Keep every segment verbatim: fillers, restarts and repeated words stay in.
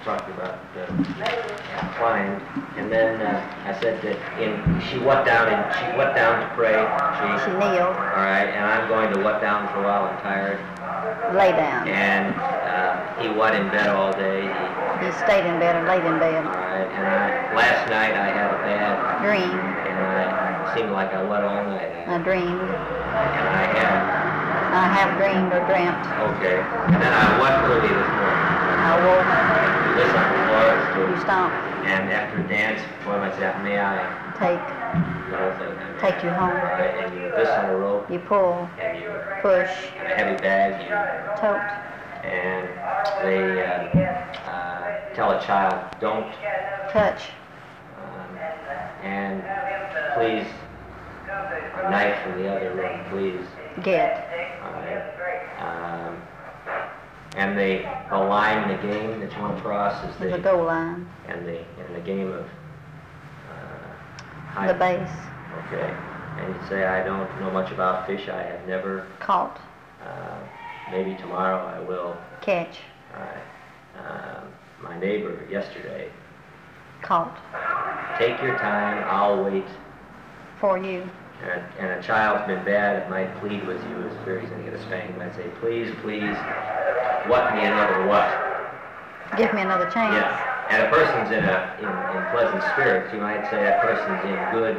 talking about uh, climbed, and then uh, I said that in she went down and she went down to pray. She, she kneeled. All right, and I'm going to what down for a while. I'm tired. Lay down. And uh, he went in bed all day. He, he stayed in bed or laid in bed. All right, and I, last night I had a bad dream. And I, it seemed like I went all night. I dreamed. And I had. I have dreamed or dreamt. Okay. And then I went early this morning. I woke. Listen to the Lord's to. You stomped. And after dance, for myself, may I take. The whole thing. Take you home. Right, and you this on a rope. You pull. And you push. And a heavy bag. You tote. And they uh, uh, tell a child, don't touch. Um, and please, a knife from the other room, please. Get. All right. Um, and they align the game that you want to cross is the, the goal line. And the and the game of uh, high the base. Okay. And you say, I don't know much about fish. I have never caught. Uh, maybe tomorrow I will catch. All right. Um, my neighbor yesterday caught. Take your time. I'll wait for you. And a, and a child's been bad. It might plead with you as fear he's going to get a spanking. Might say, please, please, what me another what? Give me another chance. Yeah. And a person's in a in, in pleasant spirits. You might say that person's in good.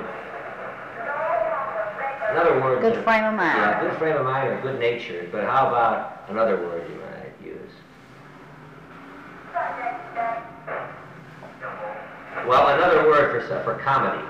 Another word. Good of, frame of mind. Yeah, good frame of mind or good natured. But how about another word you might use? Well, another word for for comedy.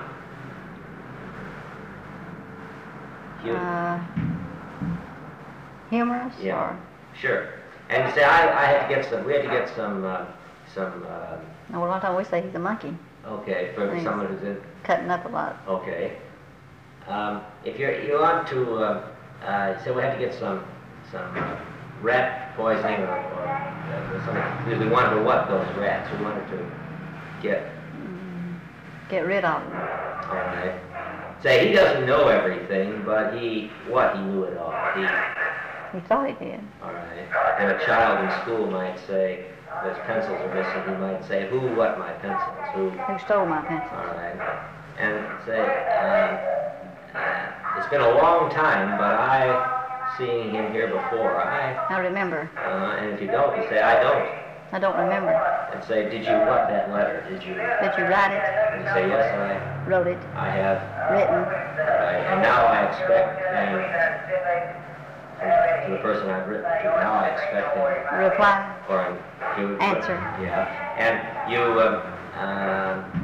Humor. Uh, humorous. Yeah. Or? Sure. And you say I I had to get some. We had to get some uh, some. Uh, well, a lot of times we say he's a monkey. Okay, for someone who's in. Cutting up a lot. Okay. Um, if you you want to uh, uh, say we have to get some some uh, rat poisoning or, or uh, something. We wanted to what those rats? We wanted to get mm, get rid of them. All right. Say he doesn't know everything, but he what he knew it all. He he thought he did. All right. And a child in school might say his pencils are missing. He might say, who what my pencils? Who who stole my pencils? All right. And say. Um, Uh, it's been a long time, but I, seeing him here before, I... I remember. Uh, and if you don't, you say, I don't. I don't remember. And say, did you what that letter? Did you... Did you write it? And you say, yes, I... Wrote it. I have... Written. Right, and now I expect, and, to the person I've written to, now I expect him... Reply. Or you... Answer. Yeah. And you, um... um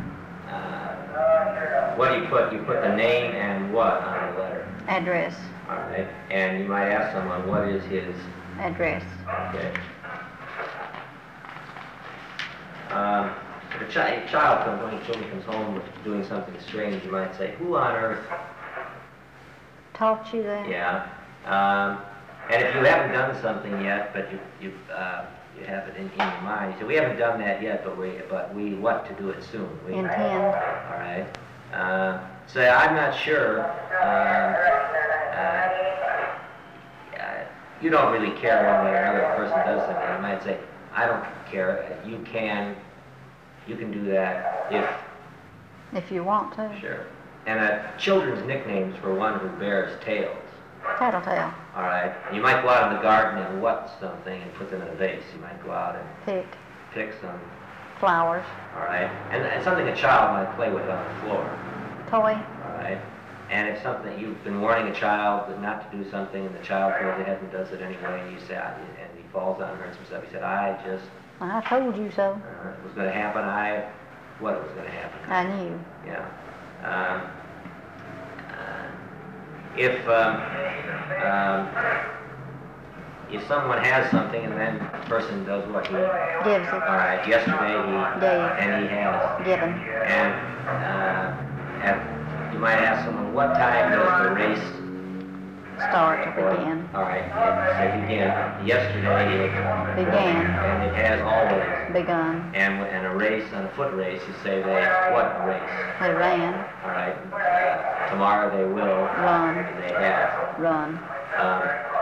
what do you put? You put the name and what on the letter? Address. All right. And you might ask someone, what is his? Address. Okay. Um, if a chi child comes, when a child comes home with doing something strange, you might say, who on earth taught you that? Yeah. Um, and if you haven't done something yet, but you you uh, you have it in, in your mind, you say, we haven't done that yet, but we but we want to do it soon. We intend. All right. Uh, say, I'm not sure. Uh, uh, uh, you don't really care when another person does something. You might say, I don't care. You can, you can do that if. If you want to. Sure. And uh, children's nicknames for one who bears tails. Tattletale. All right. You might go out in the garden and what something and put them in a vase. You might go out and pick. Pick some. Flowers. All right. And, and something a child might play with on the floor. Toy. All right. And if something, you've been warning a child not to do something and the child goes ahead and does it anyway, and you say, I, and he falls on her and some stuff, he said, I just... I told you so. Uh, it was going to happen. I... What was going to happen. I knew. Yeah. Um, uh, if... Um, um, if someone has something and then the person does what he gives it. All right. Yesterday he gave and he has given. And uh, and you might ask someone, what time does the race start to begin? All right. It say begin. Yesterday it began. And it has always begun. And and a race, on a foot race, you say they what race? They ran. All right. Uh, tomorrow they will run. They have run. Um,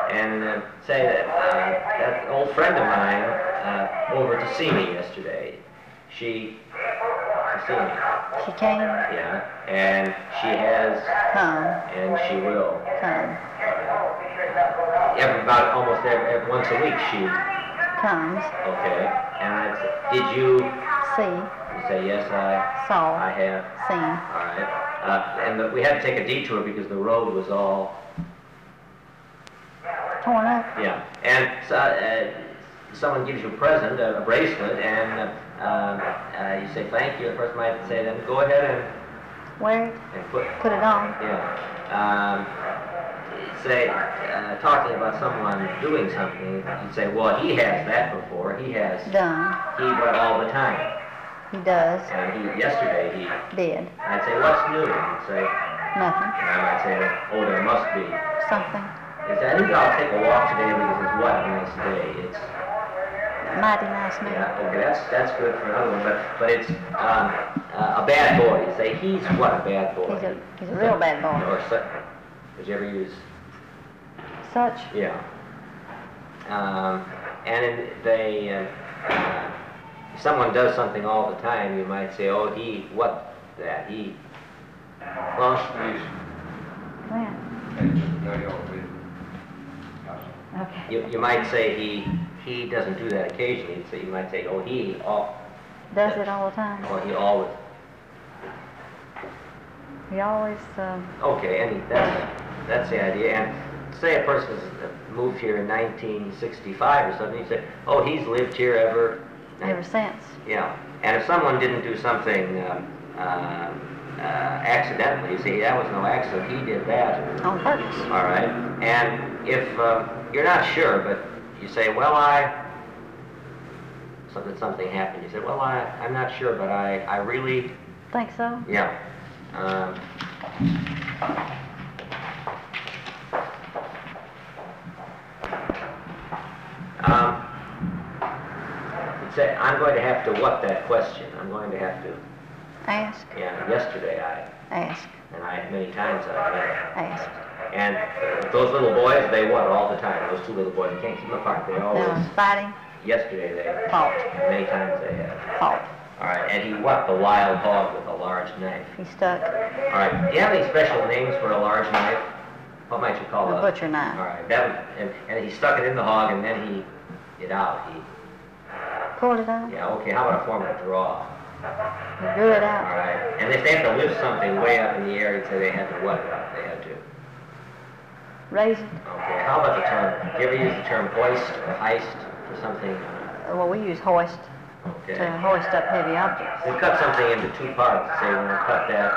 and uh, say that uh, that old friend of mine uh, over to see me yesterday, she, to see me, She came, yeah, and she has, come, and she will. come, Every, about almost every, every once a week she, comes, okay, and I said, did you, see, you say, yes, I, saw, I have, seen. all right, uh, and the, we had to take a detour because the road was all, Torn up. yeah, and so, uh, someone gives you a present, a, a bracelet, and uh, um, uh, you say thank you. The person might say, then go ahead and, Wear it, and put, put it on. yeah. Um, say, uh, talking about someone doing something, you say, well, he has that before. He has, Done. he went all the time. He does. And he, yesterday he, Did. I'd say, what's new? And he'd say, Nothing. and I might say, oh, there must be. Something. He said, I think I'll take a walk today because it's what a nice day. It's, Mighty nice man. yeah, okay, that's that's good for another one, but but it's um, uh, a bad boy. You say he's what a bad boy. He's a, he's a real bad boy. Or such. Did you ever use? Such. Yeah. Um, and in, they, uh, uh, if someone does something all the time, you might say, oh, he, what that he. Well, When? Okay. you you might say he he doesn't do that occasionally. So you might say, oh, he all. Does it all the time. Or he always. He always, um, Okay, and that's, that's the idea. And say a person's moved here in nineteen sixty-five or something, you say, oh, he's lived here ever... ever since. Yeah, and if someone didn't do something um, uh, uh, accidentally, you say, that was no accident, he did that. On purpose. All right, and if um, you're not sure, but you say, well, I... Something, something happened, you say, well, I, I'm not sure, but I, I really... Think so? Yeah. Um, um, you'd say, I'm going to have to what that question? I'm going to have to, Ask. yeah, yesterday I, Ask. and I, many times I have. Ask. And uh, those little boys, they what all the time? Those two little boys, you can't keep them apart. They always, Now, fighting. yesterday they, Fought. and many times they have. Fought. All right, and he what? The wild hog with a large knife. He stuck. All right, do you have any special names for a large knife? What might you call A it? butcher knife. All right, that was, and, and he stuck it in the hog and then he, it out. He, Pulled it out. yeah, okay, how about a form of draw? He drew it All out. right, and if they have to lift something way up in the air, he'd say they had to what? They had to. Raise it. Okay, how about the term, do you ever use the term hoist or heist for something? Uh, Well, we use hoist Okay. to hoist up heavy objects. We cut something into two parts, say we're gonna cut that,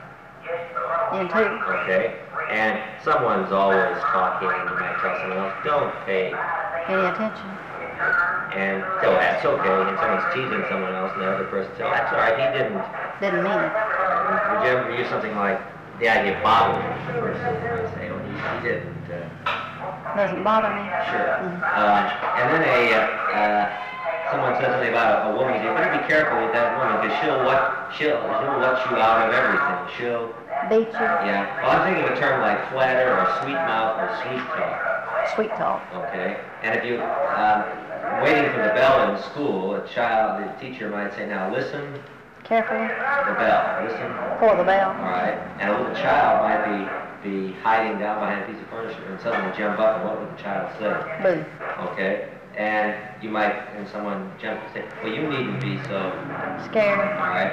Into. okay? And someone's always talking, and you might tell someone else, don't pay. Any attention. And so that's okay, and someone's teasing someone else, and the other person says, oh, that's all right, he didn't. Didn't mean it. Uh, would you ever use something like the idea of bothering the person? You say, oh, he, he didn't. Uh, Doesn't bother me. sure. Mhm. Uh, and then a, uh, uh, someone says something about a, a woman, you better be careful with that woman, because she'll what, she'll, she'll let you out of everything. She'll, Beat you. yeah. Well, I'm thinking of a term like flatter, or sweet mouth, or sweet talk. Sweet talk. Okay, and if you, um, waiting for the bell in school, a child, the teacher might say, now listen, Carefully. the bell, listen, For the bell. all right, and a little child might be, be hiding down behind a piece of furniture and suddenly jump up, and what would the child say? Boo. Okay, and you might, and someone jump and say, well, you needn't be so, all Scared. right,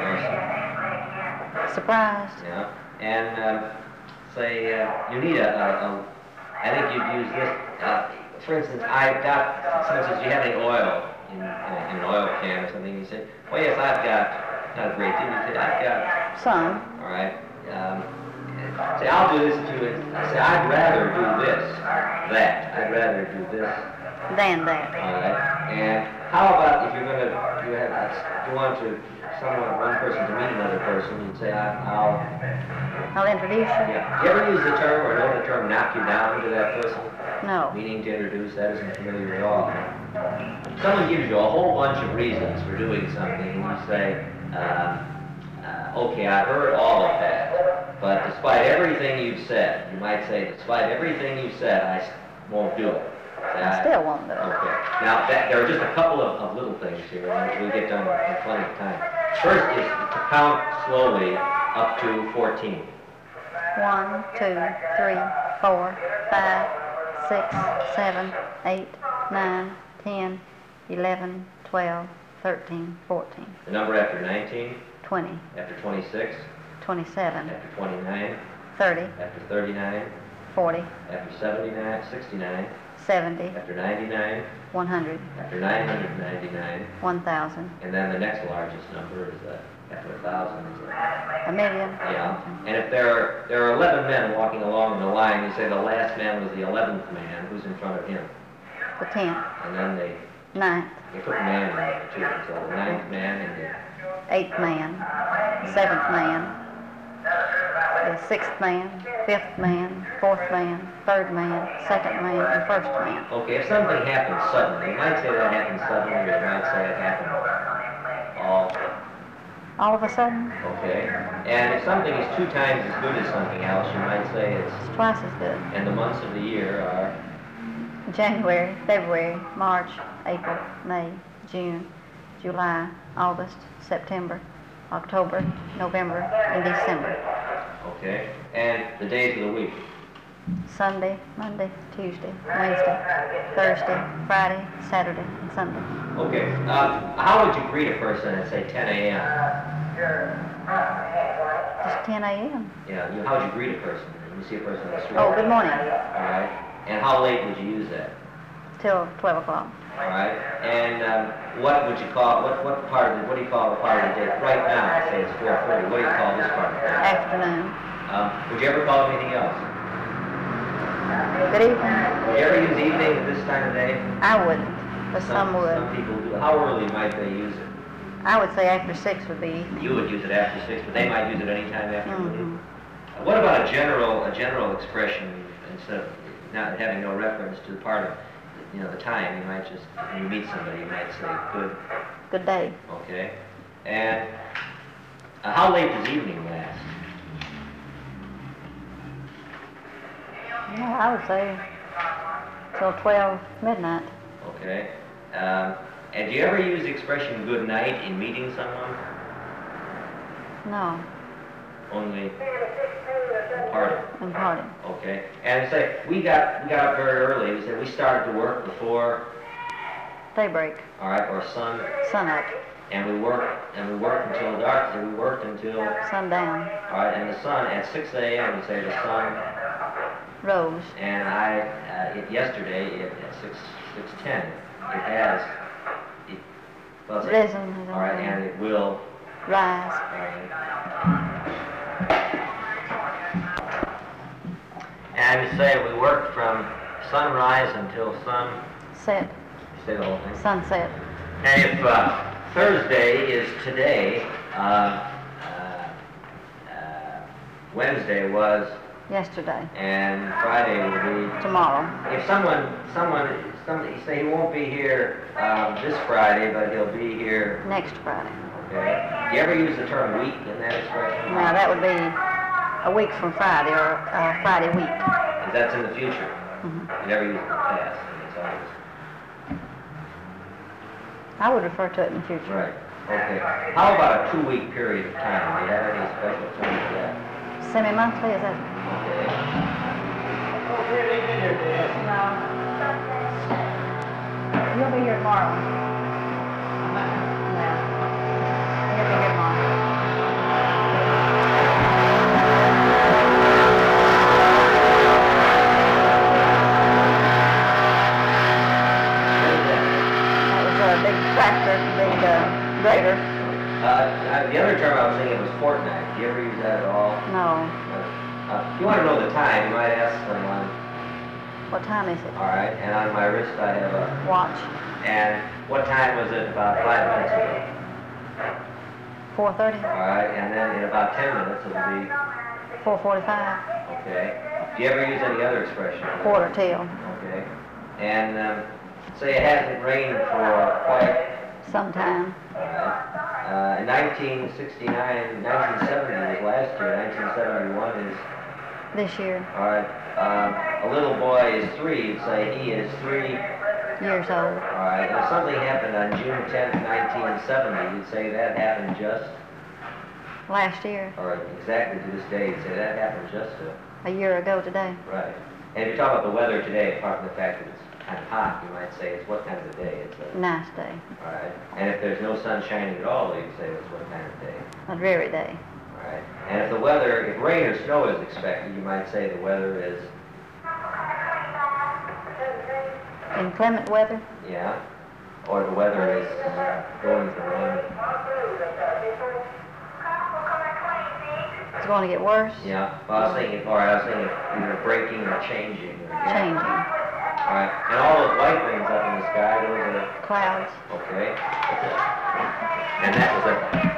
or so, Surprised. yeah, and um, say, uh, you need a, a, a, I think you'd use this, uh, for instance, I've got, someone says, do you have any oil in, in, in an oil can or something? You say, well, yes, I've got, not a great deal. You say, I've got, Some. all right. Um, say, I'll do this if you would. I say, I'd rather do this, that. I'd rather do this, Than that. all right. And how about if you're going to, you have, if you want to, someone, one person to meet another person, you'd say, I, I'll, I'll introduce you. yeah. You ever use the term or know the term knock you down to that person? No. Meaning to introduce, that isn't familiar at all. Someone gives you a whole bunch of reasons for doing something, and you say, uh, uh, okay, I've heard all of that, but despite everything you've said, you might say, despite everything you've said, I, won't do it. Say, I still won't do it. Okay. Now, that, there are just a couple of, of little things here, and we'll get done in plenty of time. First is to count slowly up to fourteen. One, two, three, four, five, six, seven, eight, nine, ten, eleven, twelve, thirteen, fourteen, The number after nineteen, twenty, after twenty-six, twenty-seven, after twenty-nine, thirty, after thirty-nine, forty, after seventy-nine, sixty-nine, seventy, after ninety-nine, one hundred, after nine hundred ninety-nine, one thousand, and then the next largest number is uh, after a thousand. Is uh, a million. yeah. And if there are there are eleven men walking along the line, you say the last man was the eleventh man. Who's in front of him? The tenth, And then they ninth, they put man in there too. So the ninth man and the eighth man, seventh man, the sixth man, fifth man, fourth man, third man, second man, and first man. okay. If something happens suddenly, you might say that happened suddenly, or you might say it happened all. All of a sudden, Okay. And if something is two times as good as something else, you might say it's. it's twice as good. And the months of the year are. January, February, March, April, May, June, July, August, September, October, November, and December. Okay. And the days of the week. Sunday, Monday, Tuesday, Wednesday, Thursday, Friday, Saturday, and Sunday. Okay. Uh, how would you greet a person at say ten a m? Just ten a m Yeah. You, how would you greet a person? You see a person on the street. Oh, good morning. All right. And how late would you use that? Till twelve o'clock. All right. And um, what would you call what what part of the what do you call the part of the day? Right now, say it's four thirty. What do you call this part of the day? Afternoon. Um, would you ever call it anything else? Good evening. Would you ever use evening at this time of day? I wouldn't, but some would. Some people do. How early might they use it? I would say after six would be evening. You would use it after six, but they might use it any time after. Mhm. Uh, What about a general a general expression instead of not having no reference to the part of you know the time? You might just when you meet somebody, you might say good. Good day. Okay. And uh, how late does evening last? No, I would say till twelve midnight. Okay. Um, and do you ever use the expression good night in meeting someone? No, Only party. in party. Okay. And say we got we got up very early. We said we started to work before, Daybreak, all right, or sun, sun up, and we worked and we worked until dark. So we worked until all sundown, right, and the sun at six a m we say the sun. rose, And I uh, it, yesterday it, at six six ten it has it, well, it's like- risen, all right, and it will. rise. And we say we worked from sunrise until sun. Set, You say the whole thing. sunset. And if uh, Thursday is today, uh, uh, uh, Wednesday was, Yesterday, and Friday will be. tomorrow, If someone, someone, somebody say he won't be here um, this Friday, but he'll be here. next Friday. Okay. Do you ever use the term week in that expression? Now that would be a week from Friday or uh, Friday week. Because that's in the future. Mhm. You never use it in the past. I mean, it's always. I would refer to it in the future. Right. Okay. How about a two-week period of time? Do you have any special term for that? Semi-monthly, is that? Okay. No. You'll be here tomorrow. No. You'll be here tomorrow. That was a big tractor, big uh, grader. Uh, uh, the other term I was thinking was fortnight. Do you ever use that at all? No. Uh, if you want to know the time, you might ask someone. What time is it? All right. And on my wrist I have a. Watch. And what time was it about five minutes ago? four thirty, All right. And then in about ten minutes it'll be. four forty-five, Okay. Do you ever use any other expression? quarter till, Okay. And um, say it hasn't rained for quite. sometime. All right. Uh, in nineteen sixty-nine, nineteen seventy was last year. nineteen seventy-one is. This year. All right. uh, a little boy is three, you'd say he is three. Years old. All right, if something happened on June tenth, nineteen seventy, you'd say that happened just, Last year, or exactly to this day, you'd say that happened just to, a year ago today. right. And if you talk about the weather today, apart from the fact that it's kind of hot, you might say it's what kind of a day? It's a, Nice day. all right. And if there's no sun shining at all, you'd say it's what kind of day? A dreary day. All right. And if the weather, if rain or snow is expected, you might say the weather is, Inclement weather. yeah, or the weather is going to rain. It's going to get worse. Yeah, well, I was thinking, or I was thinking either breaking or changing. Or getting. Changing. All right, and all those white things up in the sky, those are, Clouds. okay, that's it. And that was a